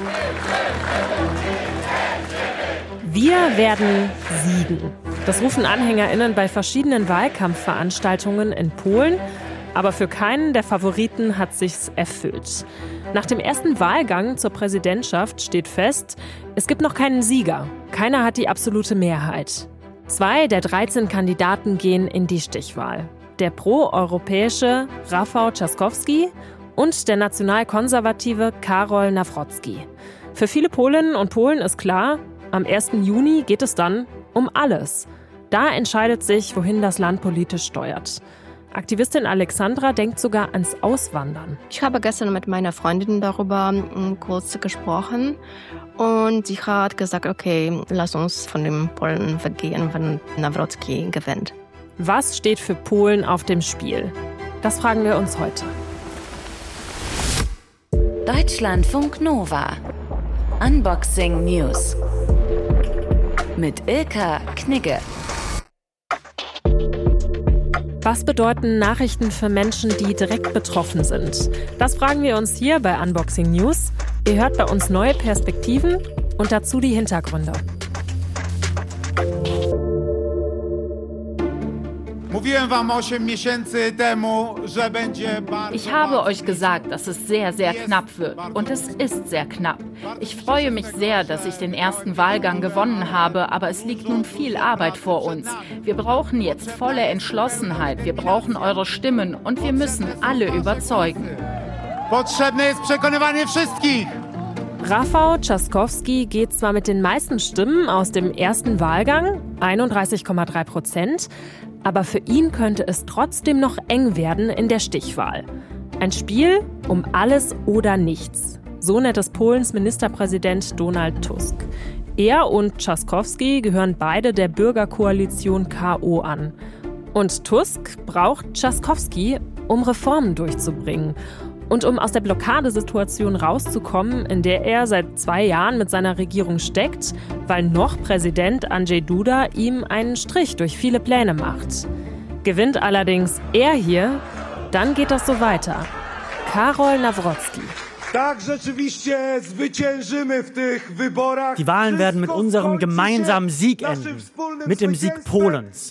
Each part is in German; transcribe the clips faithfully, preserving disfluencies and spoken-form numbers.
Wir werden siegen. Das rufen AnhängerInnen bei verschiedenen Wahlkampfveranstaltungen in Polen. Aber für keinen der Favoriten hat sich's erfüllt. Nach dem ersten Wahlgang zur Präsidentschaft steht fest, es gibt noch keinen Sieger. Keiner hat die absolute Mehrheit. Zwei der dreizehn Kandidaten gehen in die Stichwahl. Der proeuropäische Rafał Trzaskowski und der nationalkonservative Karol Nawrocki. Für viele Polinnen und Polen ist klar, am ersten Juni geht es dann um alles. Da entscheidet sich, wohin das Land politisch steuert. Aktivistin Alexandra denkt sogar ans Auswandern. Ich habe gestern mit meiner Freundin darüber kurz gesprochen und sie hat gesagt, okay, lass uns von den Polen weggehen, wenn Nawrocki gewinnt. Was steht für Polen auf dem Spiel? Das fragen wir uns heute. Deutschlandfunk Nova. Unboxing News. Mit Ilka Knigge. Was bedeuten Nachrichten für Menschen, die direkt betroffen sind? Das fragen wir uns hier bei Unboxing News. Ihr hört bei uns neue Perspektiven und dazu die Hintergründe. Ich habe euch gesagt, dass es sehr, sehr knapp wird. Und es ist sehr knapp. Ich freue mich sehr, dass ich den ersten Wahlgang gewonnen habe, aber es liegt nun viel Arbeit vor uns. Wir brauchen jetzt volle Entschlossenheit, wir brauchen eure Stimmen und wir müssen alle überzeugen. Rafał Trzaskowski geht zwar mit den meisten Stimmen aus dem ersten Wahlgang, einunddreißig Komma drei Prozent, aber für ihn könnte es trotzdem noch eng werden in der Stichwahl. Ein Spiel um alles oder nichts. So nennt es Polens Ministerpräsident Donald Tusk. Er und Trzaskowski gehören beide der Bürgerkoalition K O an. Und Tusk braucht Trzaskowski, um Reformen durchzubringen. Und um aus der Blockadesituation rauszukommen, in der er seit zwei Jahren mit seiner Regierung steckt, weil noch Präsident Andrzej Duda ihm einen Strich durch viele Pläne macht. Gewinnt allerdings er hier, dann geht das so weiter. Karol Nawrocki. Die Wahlen werden mit unserem gemeinsamen Sieg enden, mit dem Sieg Polens.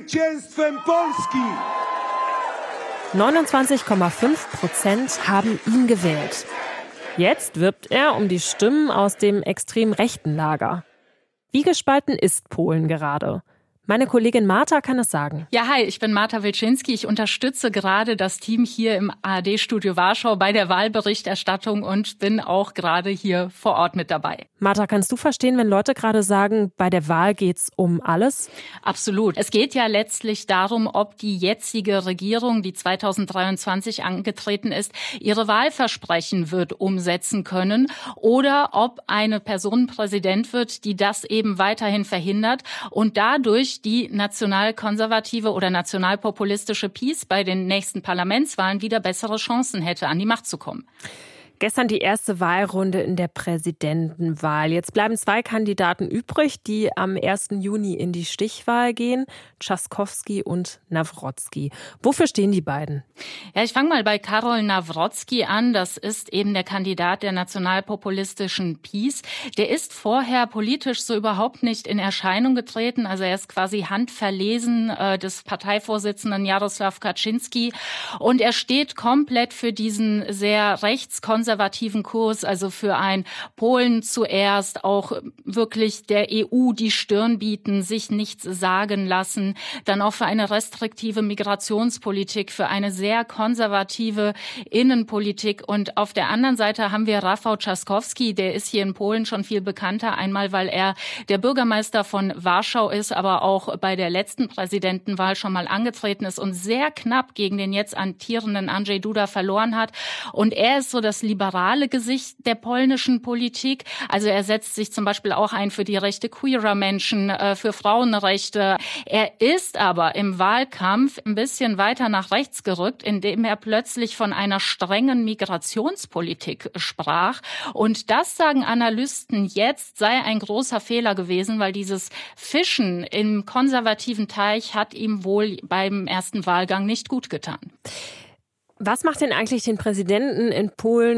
neunundzwanzig Komma fünf Prozent haben ihn gewählt. Jetzt wirbt er um die Stimmen aus dem extrem rechten Lager. Wie gespalten ist Polen gerade? Meine Kollegin Marta kann es sagen. Ja, hi, ich bin Marta Wilczynski. Ich unterstütze gerade das Team hier im A R D-Studio Warschau bei der Wahlberichterstattung und bin auch gerade hier vor Ort mit dabei. Marta, kannst du verstehen, wenn Leute gerade sagen, bei der Wahl geht's um alles? Absolut. Es geht ja letztlich darum, ob die jetzige Regierung, die zweitausenddreiundzwanzig angetreten ist, ihre Wahlversprechen wird umsetzen können oder ob eine Person Präsident wird, die das eben weiterhin verhindert und dadurch die nationalkonservative oder nationalpopulistische PiS bei den nächsten Parlamentswahlen wieder bessere Chancen hätte, an die Macht zu kommen. Gestern die erste Wahlrunde in der Präsidentenwahl. Jetzt bleiben zwei Kandidaten übrig, die am ersten Juni in die Stichwahl gehen. Trzaskowski und Nawrocki. Wofür stehen die beiden? Ja, ich fange mal bei Karol Nawrocki an. Das ist eben der Kandidat der nationalpopulistischen PiS. Der ist vorher politisch so überhaupt nicht in Erscheinung getreten. Also er ist quasi handverlesen äh, des Parteivorsitzenden Jarosław Kaczyński. Und er steht komplett für diesen sehr rechtskonservativen konservativen Kurs, also für ein Polen zuerst, auch wirklich der E U die Stirn bieten, sich nichts sagen lassen, dann auch für eine restriktive Migrationspolitik, für eine sehr konservative Innenpolitik. Und auf der anderen Seite haben wir Rafał Trzaskowski, der ist hier in Polen schon viel bekannter, einmal weil er der Bürgermeister von Warschau ist, aber auch bei der letzten Präsidentenwahl schon mal angetreten ist und sehr knapp gegen den jetzt amtierenden Andrzej Duda verloren hat. Und er ist so das liberale Gesicht der polnischen Politik. Also er setzt sich zum Beispiel auch ein für die Rechte queerer Menschen, für Frauenrechte. Er ist aber im Wahlkampf ein bisschen weiter nach rechts gerückt, indem er plötzlich von einer strengen Migrationspolitik sprach. Und das, sagen Analysten jetzt, sei ein großer Fehler gewesen, weil dieses Fischen im konservativen Teich hat ihm wohl beim ersten Wahlgang nicht gut getan. Was macht denn eigentlich den Präsidenten in Polen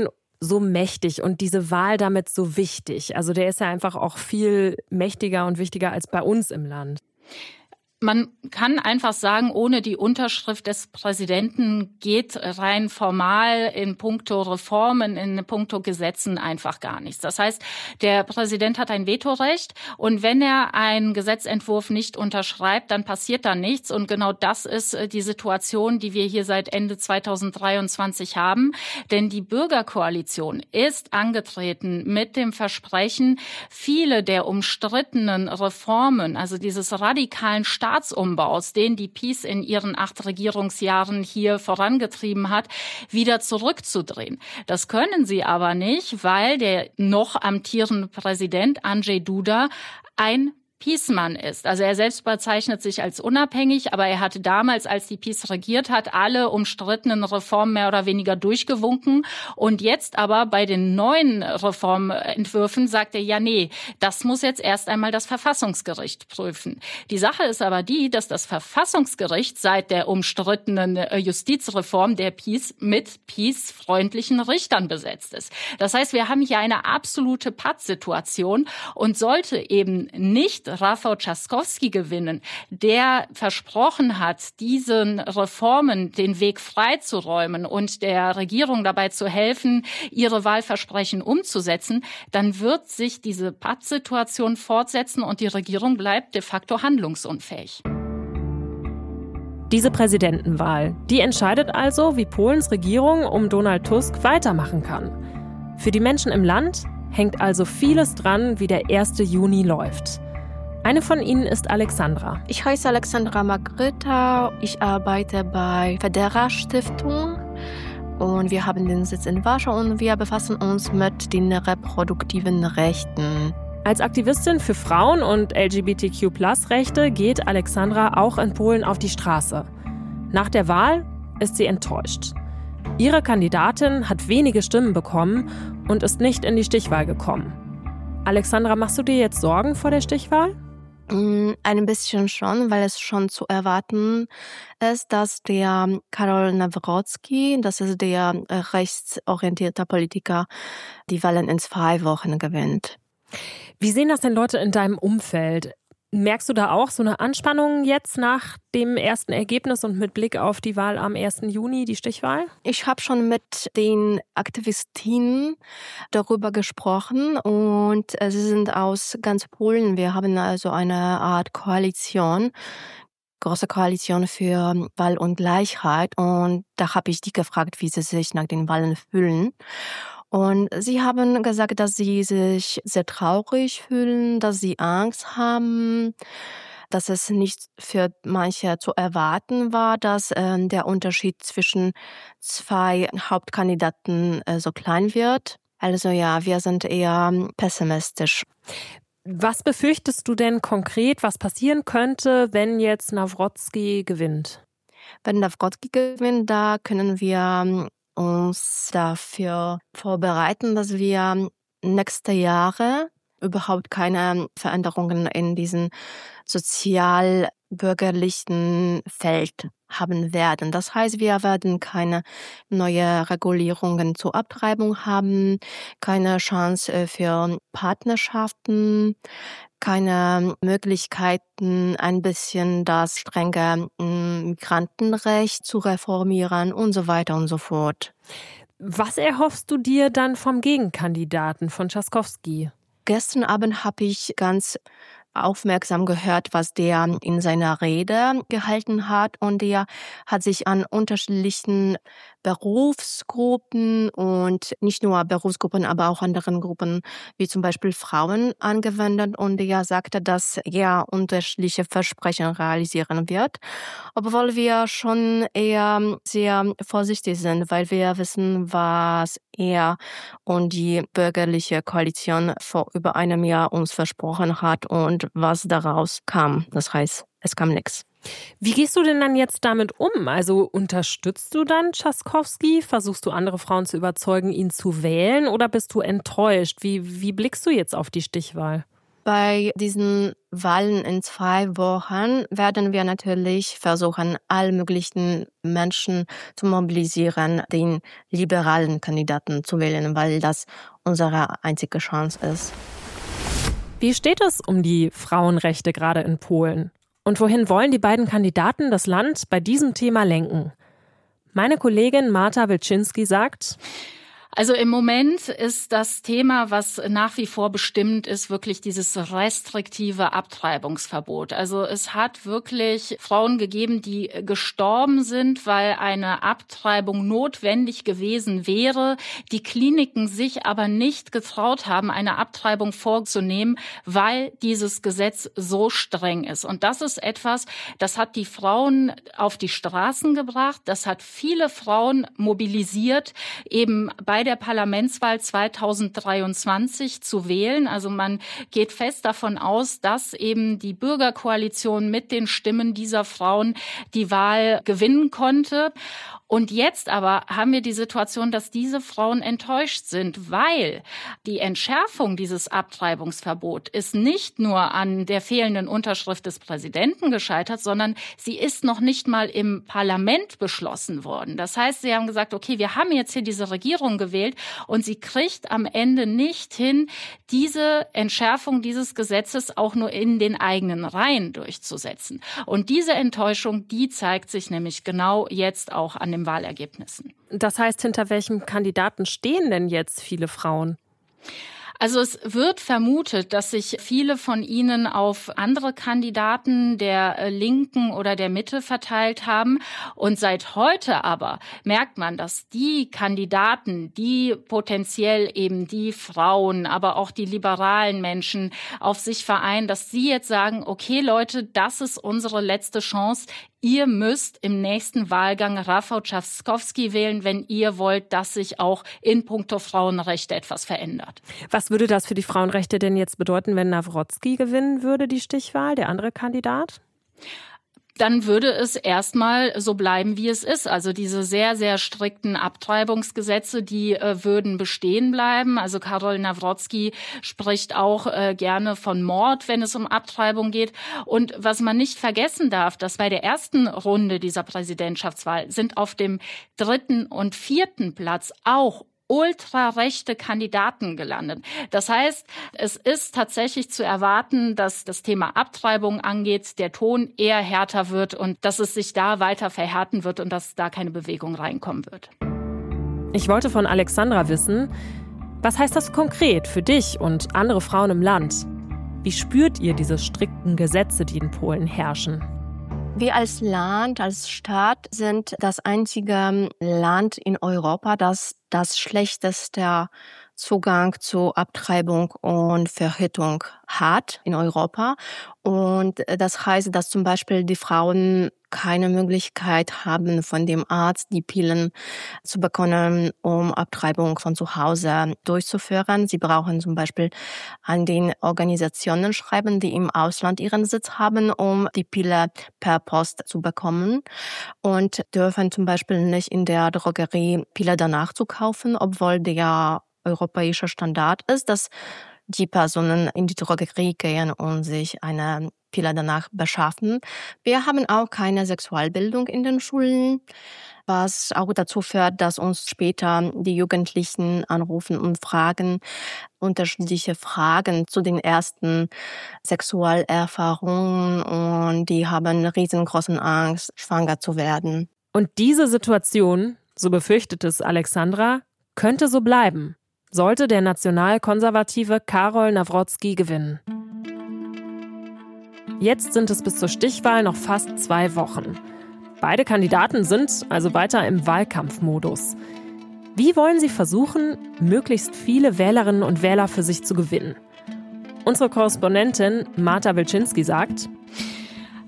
so mächtig und diese Wahl damit so wichtig? Also der ist ja einfach auch viel mächtiger und wichtiger als bei uns im Land. Man kann einfach sagen, ohne die Unterschrift des Präsidenten geht rein formal in puncto Reformen, in puncto Gesetzen einfach gar nichts. Das heißt, der Präsident hat ein Vetorecht und wenn er einen Gesetzentwurf nicht unterschreibt, dann passiert da nichts. Und genau das ist die Situation, die wir hier seit Ende zweitausenddreiundzwanzig haben. Denn die Bürgerkoalition ist angetreten mit dem Versprechen, viele der umstrittenen Reformen, also dieses radikalen Staats Staatsumbaus, den die PiS in ihren acht Regierungsjahren hier vorangetrieben hat, wieder zurückzudrehen. Das können sie aber nicht, weil der noch amtierende Präsident Andrzej Duda ein PiS-Mann ist. Also er selbst bezeichnet sich als unabhängig, aber er hatte damals, als die PiS regiert hat, alle umstrittenen Reformen mehr oder weniger durchgewunken. Und jetzt aber bei den neuen Reformentwürfen sagt er, ja nee, das muss jetzt erst einmal das Verfassungsgericht prüfen. Die Sache ist aber die, dass das Verfassungsgericht seit der umstrittenen Justizreform der PiS mit PiS-freundlichen Richtern besetzt ist. Das heißt, wir haben hier eine absolute Pattsituation und sollte eben nicht Rafał Trzaskowski gewinnen, der versprochen hat, diesen Reformen den Weg freizuräumen und der Regierung dabei zu helfen, ihre Wahlversprechen umzusetzen, dann wird sich diese Pattsituation fortsetzen und die Regierung bleibt de facto handlungsunfähig. Diese Präsidentenwahl, die entscheidet also, wie Polens Regierung um Donald Tusk weitermachen kann. Für die Menschen im Land hängt also vieles dran, wie der erste Juni läuft. Eine von ihnen ist Alexandra. Ich heiße Alexandra Magryta. Ich arbeite bei Federa Stiftung und wir haben den Sitz in Warschau und wir befassen uns mit den reproduktiven Rechten. Als Aktivistin für Frauen- und L G B T Q Plus Rechte geht Alexandra auch in Polen auf die Straße. Nach der Wahl ist sie enttäuscht. Ihre Kandidatin hat wenige Stimmen bekommen und ist nicht in die Stichwahl gekommen. Alexandra, machst du dir jetzt Sorgen vor der Stichwahl? Ein bisschen schon, weil es schon zu erwarten ist, dass der Karol Nawrocki, das ist der rechtsorientierte Politiker, die Wahlen in zwei Wochen gewinnt. Wie sehen das denn Leute in deinem Umfeld? Merkst du da auch so eine Anspannung jetzt nach dem ersten Ergebnis und mit Blick auf die Wahl am ersten Juni, die Stichwahl? Ich habe schon mit den Aktivistinnen darüber gesprochen und sie sind aus ganz Polen. Wir haben also eine Art Koalition, große Koalition für Wahl und Gleichheit. Und da habe ich die gefragt, wie sie sich nach den Wahlen fühlen. Und sie haben gesagt, dass sie sich sehr traurig fühlen, dass sie Angst haben, dass es nicht für manche zu erwarten war, dass äh, der Unterschied zwischen zwei Hauptkandidaten äh, so klein wird. Also ja, wir sind eher pessimistisch. Was befürchtest du denn konkret, was passieren könnte, wenn jetzt Nawrocki gewinnt? Wenn Nawrocki gewinnt, da können wir uns dafür vorbereiten, dass wir nächste Jahre überhaupt keine Veränderungen in diesem sozial-bürgerlichen Feld haben werden. Das heißt, wir werden keine neue Regulierungen zur Abtreibung haben, keine Chance für Partnerschaften, keine Möglichkeiten, ein bisschen das strenge Migrantenrecht zu reformieren und so weiter und so fort. Was erhoffst du dir dann vom Gegenkandidaten, von Trzaskowski? Gestern Abend habe ich ganz aufmerksam gehört, was der in seiner Rede gehalten hat. Und er hat sich an unterschiedlichen Berufsgruppen und nicht nur Berufsgruppen, aber auch anderen Gruppen, wie zum Beispiel Frauen, angewendet. Und er sagte, dass er unterschiedliche Versprechen realisieren wird, obwohl wir schon eher sehr vorsichtig sind, weil wir wissen, was er und die bürgerliche Koalition vor über einem Jahr uns versprochen hat und was daraus kam. Das heißt, es kam nichts. Wie gehst du denn dann jetzt damit um? Also unterstützt du dann Trzaskowski? Versuchst du andere Frauen zu überzeugen, ihn zu wählen? Oder bist du enttäuscht? Wie, wie blickst du jetzt auf die Stichwahl? Bei diesen Wahlen in zwei Wochen werden wir natürlich versuchen, alle möglichen Menschen zu mobilisieren, den liberalen Kandidaten zu wählen, weil das unsere einzige Chance ist. Wie steht es um die Frauenrechte gerade in Polen? Und wohin wollen die beiden Kandidaten das Land bei diesem Thema lenken? Meine Kollegin Marta Wilczynski sagt: Also im Moment ist das Thema, was nach wie vor bestimmt ist, wirklich dieses restriktive Abtreibungsverbot. Also es hat wirklich Frauen gegeben, die gestorben sind, weil eine Abtreibung notwendig gewesen wäre, die Kliniken sich aber nicht getraut haben, eine Abtreibung vorzunehmen, weil dieses Gesetz so streng ist. Und das ist etwas, das hat die Frauen auf die Straßen gebracht, das hat viele Frauen mobilisiert, eben bei der Parlamentswahl zweitausenddreiundzwanzig zu wählen. Also man geht fest davon aus, dass eben die Bürgerkoalition mit den Stimmen dieser Frauen die Wahl gewinnen konnte. Und jetzt aber haben wir die Situation, dass diese Frauen enttäuscht sind, weil die Entschärfung dieses Abtreibungsverbots ist nicht nur an der fehlenden Unterschrift des Präsidenten gescheitert, sondern sie ist noch nicht mal im Parlament beschlossen worden. Das heißt, sie haben gesagt, okay, wir haben jetzt hier diese Regierung gewählt und sie kriegt am Ende nicht hin, diese Entschärfung dieses Gesetzes auch nur in den eigenen Reihen durchzusetzen. Und diese Enttäuschung, die zeigt sich nämlich genau jetzt auch an den Wahlergebnissen. Das heißt, hinter welchem Kandidaten stehen denn jetzt viele Frauen? Also es wird vermutet, dass sich viele von ihnen auf andere Kandidaten der Linken oder der Mitte verteilt haben. Und seit heute aber merkt man, dass die Kandidaten, die potenziell eben die Frauen, aber auch die liberalen Menschen auf sich vereinen, dass sie jetzt sagen, okay Leute, das ist unsere letzte Chance. Ihr müsst im nächsten Wahlgang Rafał Trzaskowski wählen, wenn ihr wollt, dass sich auch in puncto Frauenrechte etwas verändert. Was würde das für die Frauenrechte denn jetzt bedeuten, wenn Nawrocki gewinnen würde, die Stichwahl, der andere Kandidat? Dann würde es erstmal so bleiben, wie es ist. Also diese sehr, sehr strikten Abtreibungsgesetze, die äh, würden bestehen bleiben. Also Karol Nawrocki spricht auch äh, gerne von Mord, wenn es um Abtreibung geht. Und was man nicht vergessen darf, dass bei der ersten Runde dieser Präsidentschaftswahl sind auf dem dritten und vierten Platz auch ultrarechte Kandidaten gelandet. Das heißt, es ist tatsächlich zu erwarten, dass das Thema Abtreibung angeht, der Ton eher härter wird und dass es sich da weiter verhärten wird und dass da keine Bewegung reinkommen wird. Ich wollte von Alexandra wissen, was heißt das konkret für dich und andere Frauen im Land? Wie spürt ihr diese strikten Gesetze, die in Polen herrschen? Wir als Land, als Staat sind das einzige Land in Europa, das das schlechteste Zugang zu Abtreibung und Verhütung hat in Europa. Und das heißt, dass zum Beispiel die Frauen keine Möglichkeit haben, von dem Arzt die Pillen zu bekommen, um Abtreibung von zu Hause durchzuführen. Sie brauchen zum Beispiel an den Organisationen schreiben, die im Ausland ihren Sitz haben, um die Pille per Post zu bekommen. Und dürfen zum Beispiel nicht in der Drogerie Pille danach zu kaufen, obwohl der europäische Standard ist, dass die Personen in die Drogerie gehen und sich eine Pille danach beschaffen. Wir haben auch keine Sexualbildung in den Schulen, was auch dazu führt, dass uns später die Jugendlichen anrufen und fragen, unterschiedliche Fragen zu den ersten Sexualerfahrungen und die haben riesengroße Angst, schwanger zu werden. Und diese Situation, so befürchtet es Alexandra, könnte so bleiben, sollte der nationalkonservative Karol Nawrocki gewinnen. Jetzt sind es bis zur Stichwahl noch fast zwei Wochen. Beide Kandidaten sind also weiter im Wahlkampfmodus. Wie wollen sie versuchen, möglichst viele Wählerinnen und Wähler für sich zu gewinnen? Unsere Korrespondentin Marta Wilczynski sagt: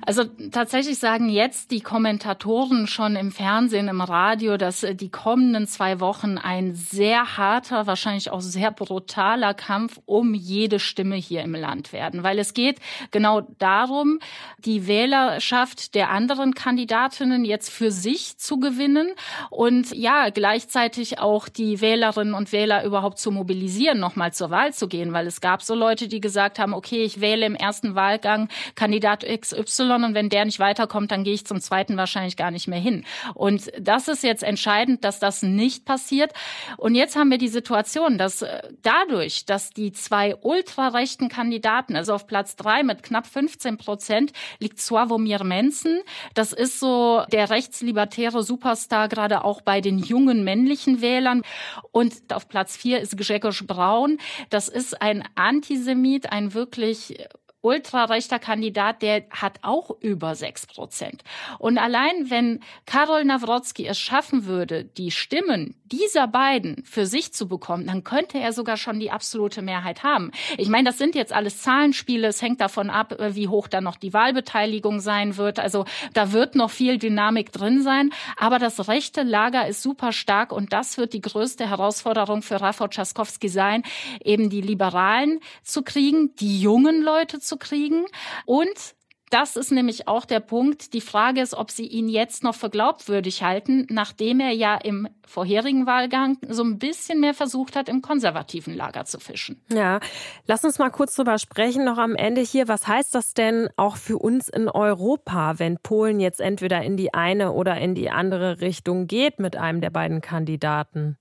Also tatsächlich sagen jetzt die Kommentatoren schon im Fernsehen, im Radio, dass die kommenden zwei Wochen ein sehr harter, wahrscheinlich auch sehr brutaler Kampf um jede Stimme hier im Land werden. Weil es geht genau darum, die Wählerschaft der anderen Kandidatinnen jetzt für sich zu gewinnen und ja, gleichzeitig auch die Wählerinnen und Wähler überhaupt zu mobilisieren, nochmal zur Wahl zu gehen. Weil es gab so Leute, die gesagt haben, okay, ich wähle im ersten Wahlgang Kandidat X Y und wenn der nicht weiterkommt, dann gehe ich zum zweiten wahrscheinlich gar nicht mehr hin. Und das ist jetzt entscheidend, dass das nicht passiert. Und jetzt haben wir die Situation, dass dadurch, dass die zwei ultrarechten Kandidaten, also auf Platz drei mit knapp fünfzehn Prozent, liegt Sławomir Mencen. Das ist so der rechtslibertäre Superstar, gerade auch bei den jungen männlichen Wählern. Und auf Platz vier ist Grzegorz Braun. Das ist ein Antisemit, ein wirklich ultrarechter Kandidat, der hat auch über sechs Prozent. Und allein wenn Karol Nawrocki es schaffen würde, die Stimmen dieser beiden für sich zu bekommen, dann könnte er sogar schon die absolute Mehrheit haben. Ich meine, das sind jetzt alles Zahlenspiele. Es hängt davon ab, wie hoch dann noch die Wahlbeteiligung sein wird. Also da wird noch viel Dynamik drin sein. Aber das rechte Lager ist super stark und das wird die größte Herausforderung für Rafał Trzaskowski sein, eben die Liberalen zu kriegen, die jungen Leute zu kriegen. Und das ist nämlich auch der Punkt. Die Frage ist, ob sie ihn jetzt noch für glaubwürdig halten, nachdem er ja im vorherigen Wahlgang so ein bisschen mehr versucht hat, im konservativen Lager zu fischen. Ja, lass uns mal kurz drüber sprechen, noch am Ende hier. Was heißt das denn auch für uns in Europa, wenn Polen jetzt entweder in die eine oder in die andere Richtung geht mit einem der beiden Kandidaten?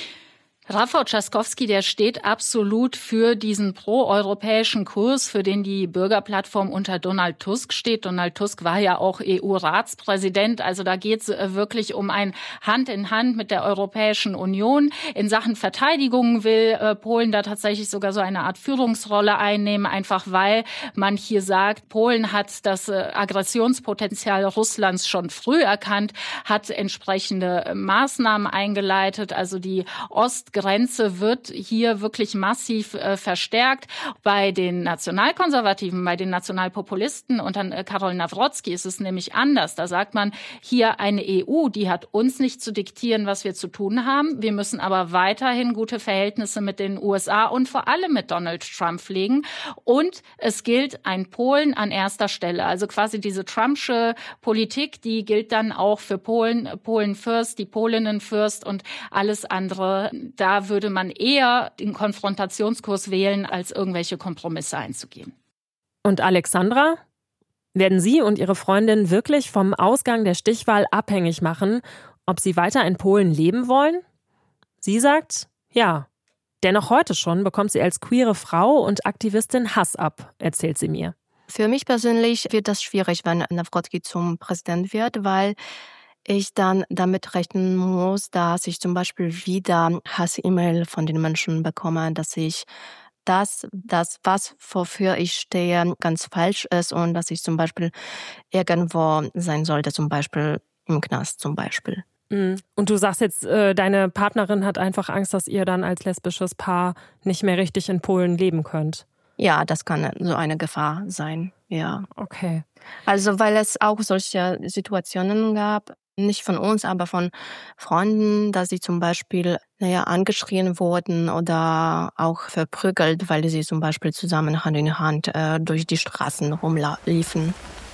Rafał Trzaskowski, der steht absolut für diesen proeuropäischen Kurs, für den die Bürgerplattform unter Donald Tusk steht. Donald Tusk war ja auch E U-Ratspräsident. Also da geht es wirklich um ein Hand in Hand mit der Europäischen Union. In Sachen Verteidigung will äh, Polen da tatsächlich sogar so eine Art Führungsrolle einnehmen, einfach weil man hier sagt, Polen hat das äh, Aggressionspotenzial Russlands schon früh erkannt, hat entsprechende Maßnahmen eingeleitet. Also die Ost Grenze wird hier wirklich massiv äh, verstärkt. Bei den Nationalkonservativen, bei den Nationalpopulisten und dann äh, Karol Nawrocki ist es nämlich anders. Da sagt man, hier eine E U, die hat uns nicht zu diktieren, was wir zu tun haben. Wir müssen aber weiterhin gute Verhältnisse mit den U S A und vor allem mit Donald Trump pflegen. Und es gilt ein Polen an erster Stelle. Also quasi diese Trumpsche Politik, die gilt dann auch für Polen, Polen first, die Polinnen first und alles andere. Da Da würde man eher den Konfrontationskurs wählen, als irgendwelche Kompromisse einzugehen. Und Alexandra? Werden Sie und Ihre Freundin wirklich vom Ausgang der Stichwahl abhängig machen, ob Sie weiter in Polen leben wollen? Sie sagt, ja. Denn noch heute schon bekommt sie als queere Frau und Aktivistin Hass ab, erzählt sie mir. Für mich persönlich wird das schwierig, wenn Nawrocki zum Präsident wird, weil ich dann damit rechnen muss, dass ich zum Beispiel wieder Hass-E-Mail von den Menschen bekomme, dass ich das, das, was wofür ich stehe, ganz falsch ist und dass ich zum Beispiel irgendwo sein sollte, zum Beispiel im Knast zum Beispiel. Und du sagst jetzt, deine Partnerin hat einfach Angst, dass ihr dann als lesbisches Paar nicht mehr richtig in Polen leben könnt. Ja, das kann so eine Gefahr sein, ja. Okay. Also weil es auch solche Situationen gab, nicht von uns, aber von Freunden, dass sie zum Beispiel naja, angeschrien wurden oder auch verprügelt, weil sie zum Beispiel zusammen Hand in Hand äh, durch die Straßen rumliefen.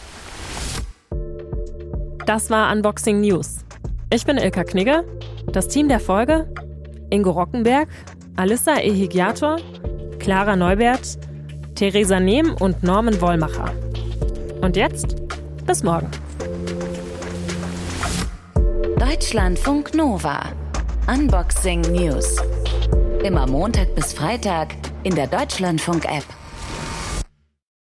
Das war Unboxing News. Ich bin Ilka Knigge. Das Team der Folge: Ingo Rockenberg, Alissa Ehigiator, Clara Neubert, Theresa Nehm und Norman Wollmacher. Und jetzt bis morgen. Deutschlandfunk Nova. Unboxing News. Immer Montag bis Freitag in der Deutschlandfunk-App.